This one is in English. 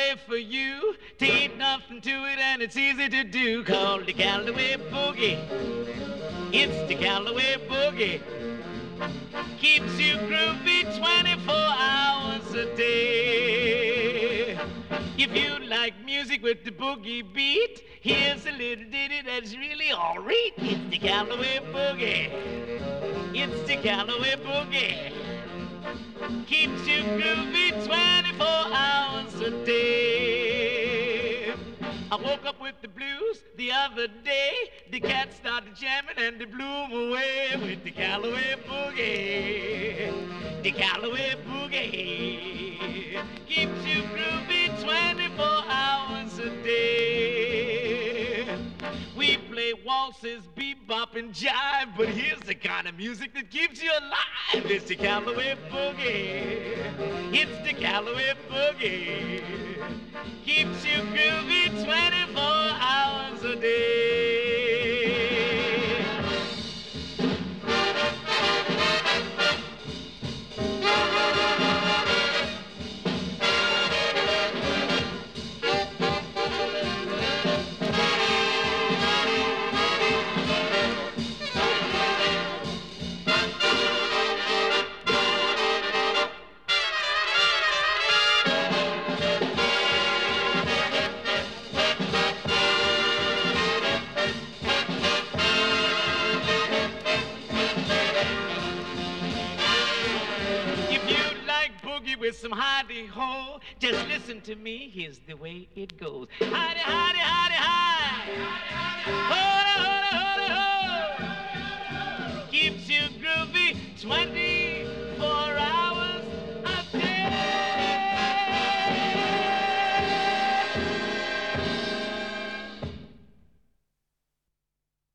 play for you. Ain't nothing to it and it's easy to do. Called the Callaway Boogie. It's the Callaway Boogie. Keeps you groovy 24 hours a day. If you like music with the boogie beat, here's a little ditty that's really alright. It's the Callaway Boogie. It's the Callaway Boogie. Keeps you groovy 24 hours a day. I woke up with the blues the other day. The cat started jamming and they blew 'em away with the Callaway Boogie. The Callaway Boogie keeps you groovy 24 hours a day. We play waltzes, bebop, and jive, but here's the kind of music that keeps you alive. It's the Callaway Boogie. It's the Callaway Boogie. Keeps you groovy 24 hours a day. With some hidey-ho, just listen to me, here's the way it goes. Hidey, hidey, hidey, hi. Ho, ho, ho, ho, ho. Keeps you groovy 20